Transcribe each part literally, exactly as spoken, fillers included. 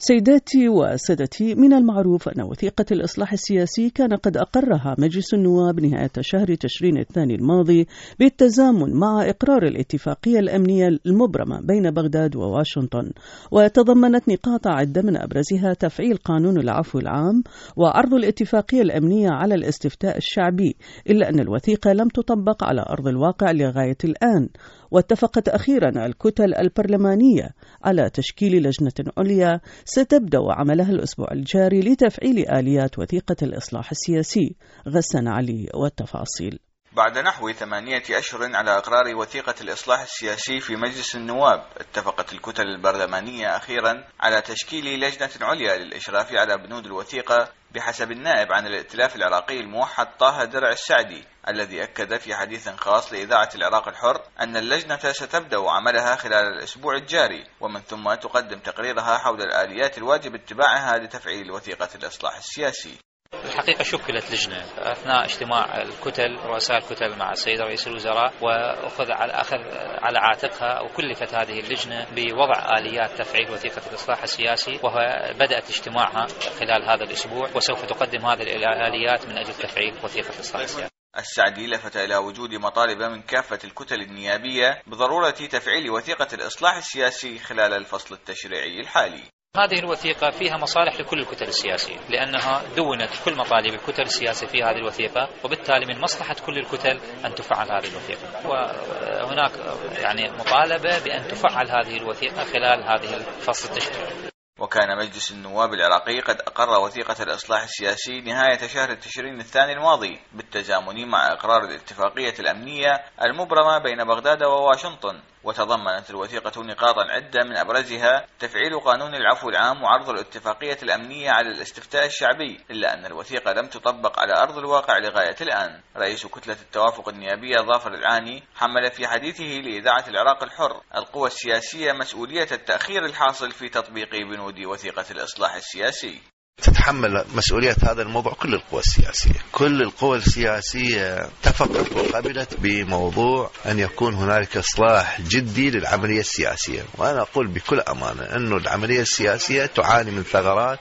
سيداتي وسادتي، من المعروف أن وثيقة الإصلاح السياسي كان قد أقرها مجلس النواب نهاية شهر تشرين الثاني الماضي بالتزامن مع إقرار الاتفاقية الأمنية المبرمة بين بغداد وواشنطن، وتضمنت نقاط عدة من أبرزها تفعيل قانون العفو العام وعرض الاتفاقية الأمنية على الاستفتاء الشعبي، إلا أن الوثيقة لم تطبق على أرض الواقع لغاية الآن. واتفقت أخيرا الكتل البرلمانية على تشكيل لجنة عليا ستبدأ عملها الأسبوع الجاري لتفعيل آليات وثيقة الإصلاح السياسي. غسان علي والتفاصيل. بعد نحو ثمانية أشهر على إقرار وثيقة الإصلاح السياسي في مجلس النواب، اتفقت الكتل البرلمانية أخيرا على تشكيل لجنة عليا للإشراف على بنود الوثيقة بحسب النائب عن الائتلاف العراقي الموحد طه درع السعدي، الذي أكد في حديث خاص لإذاعة العراق الحر أن اللجنة ستبدأ عملها خلال الأسبوع الجاري، ومن ثم تقدم تقريرها حول الآليات الواجب اتباعها لتفعيل وثيقة الإصلاح السياسي. الحقيقة شكلت لجنة أثناء اجتماع الكتل رؤساء الكتل مع السيد رئيس الوزراء، وأخذ على أخذ على عاتقها أو كلفت هذه اللجنة بوضع آليات تفعيل وثيقة الإصلاح السياسي، وبدأت اجتماعها خلال هذا الأسبوع، وسوف تقدم هذه الآليات من أجل تفعيل وثيقة الإصلاح السياسي. السعدي لفت إلى وجود مطالب من كافة الكتل النيابية بضرورة تفعيل وثيقة الإصلاح السياسي خلال الفصل التشريعي الحالي. هذه الوثيقة فيها مصالح لكل الكتل السياسية، لأنها دونت كل مطالب الكتل السياسية في هذه الوثيقة، وبالتالي من مصلحة كل الكتل أن تفعل هذه الوثيقة، وهناك يعني مطالبة بأن تفعل هذه الوثيقة خلال هذه الفصل التشريعي. وكان مجلس النواب العراقي قد أقر وثيقة الإصلاح السياسي نهاية شهر تشرين الثاني الماضي بالتزامن مع إقرار الاتفاقية الأمنية المبرمة بين بغداد وواشنطن، وتضمنت الوثيقة نقاطا عدة من أبرزها تفعيل قانون العفو العام وعرض الاتفاقية الأمنية على الاستفتاء الشعبي، إلا أن الوثيقة لم تطبق على أرض الواقع لغاية الآن. رئيس كتلة التوافق النيابية ظافر العاني حمل في حديثه لإذاعة العراق الحر القوى السياسية مسؤولية التأخير الحاصل في تطبيق بنود وثيقة الإصلاح السياسي. تتحمل مسؤولية هذا الموضوع كل القوى السياسية. كل القوى السياسية اتفقت وقبلت بموضوع أن يكون هنالك إصلاح جدي للعملية السياسية، وأنا أقول بكل أمانة أن العملية السياسية تعاني من ثغرات،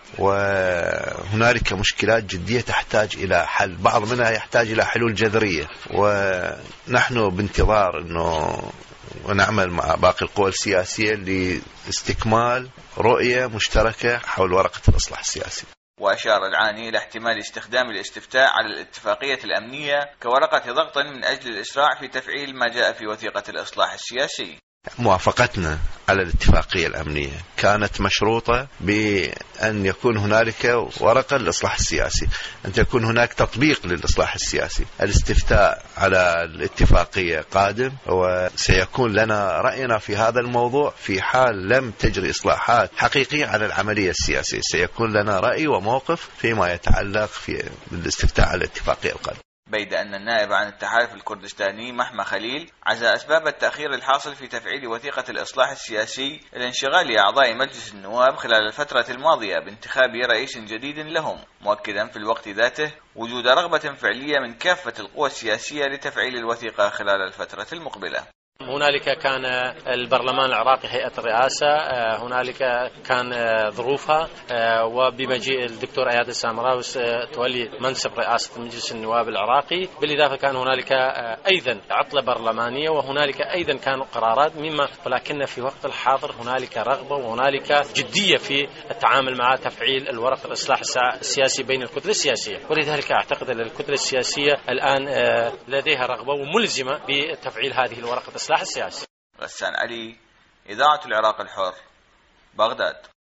وهنالك مشكلات جدية تحتاج إلى حل، بعض منها يحتاج إلى حلول جذرية، ونحن بانتظار أنه ونعمل مع باقي القوى السياسية لاستكمال رؤية مشتركة حول ورقة الإصلاح السياسي. وأشار العاني إلى احتمال استخدام الاستفتاء على الاتفاقية الأمنية كورقة ضغط من أجل الإسراع في تفعيل ما جاء في وثيقة الإصلاح السياسي. موافقتنا على الاتفاقية الأمنية كانت مشروطة بأن يكون هنالك ورقة للإصلاح السياسي، أن يكون هناك تطبيق للإصلاح السياسي. الاستفتاء على الاتفاقية قادم، وسيكون لنا رأينا في هذا الموضوع في حال لم تجري إصلاحات حقيقية على العملية السياسية، سيكون لنا رأي وموقف فيما يتعلق في الاستفتاء على الاتفاقية القادمة. بيد أن النائب عن التحالف الكردستاني محمى خليل عزى أسباب التأخير الحاصل في تفعيل وثيقة الإصلاح السياسي الانشغال أعضاء مجلس النواب خلال الفترة الماضية بانتخاب رئيس جديد لهم، مؤكدا في الوقت ذاته وجود رغبة فعلية من كافة القوى السياسية لتفعيل الوثيقة خلال الفترة المقبلة. هنالك كان البرلمان العراقي هيئة الرئاسة، هنالك كان ظروفها، وبمجيء الدكتور اياد السامراوس تولي منصب رئاسة مجلس النواب العراقي، بالإضافة كان هنالك أيضا عطلة برلمانية، وهنالك أيضا كانوا قرارات مما، ولكن في وقت الحاضر هنالك رغبة وهنالك جدية في التعامل مع تفعيل الورق الإصلاح السياسي بين الكتل السياسية، ولذلك أعتقد أن الكتل السياسية الآن لديها رغبة وملزمة بتفعيل هذه الورقة الإصلاح السياسي. غسان علي، إذاعة العراق الحر، بغداد.